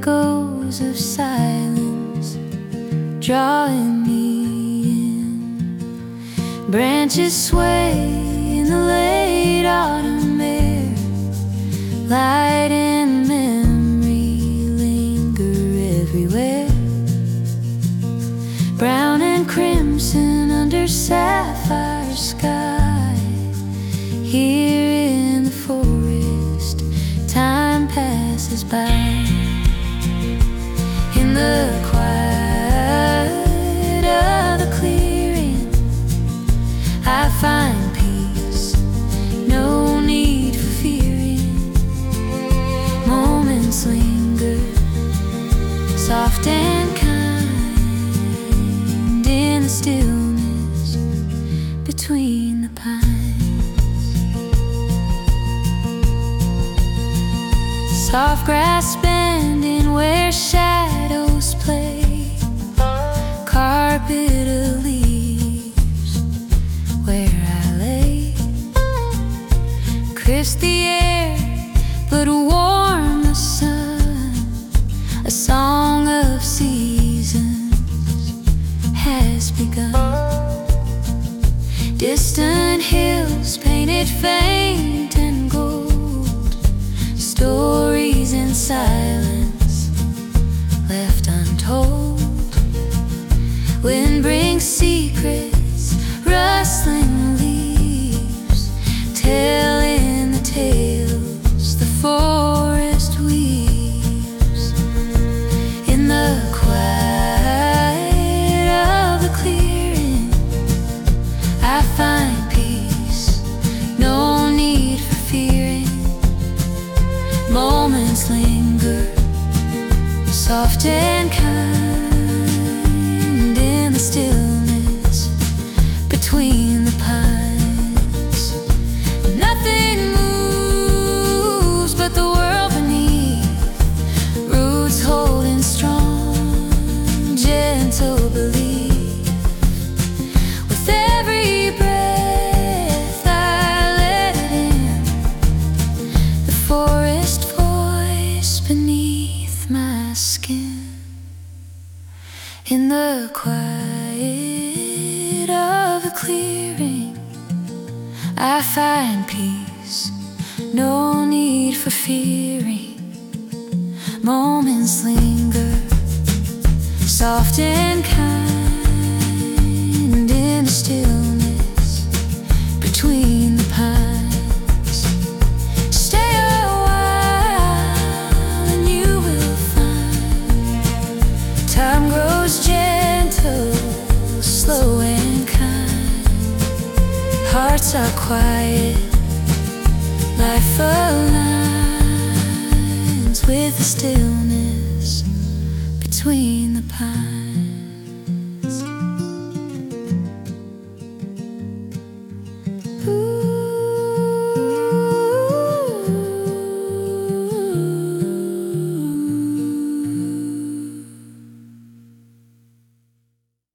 echoes of silence drawing me in. Branches sway in the late autumn air. Light and memory linger everywhere. Brown and crimson under sapphire sky. Here in the forest, time passes by. In the quiet of the clearing, I find peace, no need for fearing. Moments linger, soft and kind, in the stillness between the pines. Soft grass bending where shadows play. Carpet of leaves where I lay. Crisp the air, but warm the sun. A song of seasons has begun. Distant hills painted faint and gold. Stories in silence left untold. Wind brings secrets, rustling leaves, telling the tales the forest weaves. In the quiet of the clearing, I find peace, no need for fearing. Moments linger, soft and kind, in the stillness between the pines. Nothing moves but the world beneath, roots holding strong, gentle belief. With every breath I let it in, the forest voice beneath my skin. In the quiet of the clearing, I find peace, no need for fearing. Moments linger, soft and kind, in the stillness between the pines. Stay a while and you will find time grows gentle, slow and kind. Hearts are quiet, life aligns with the stillness between the pines.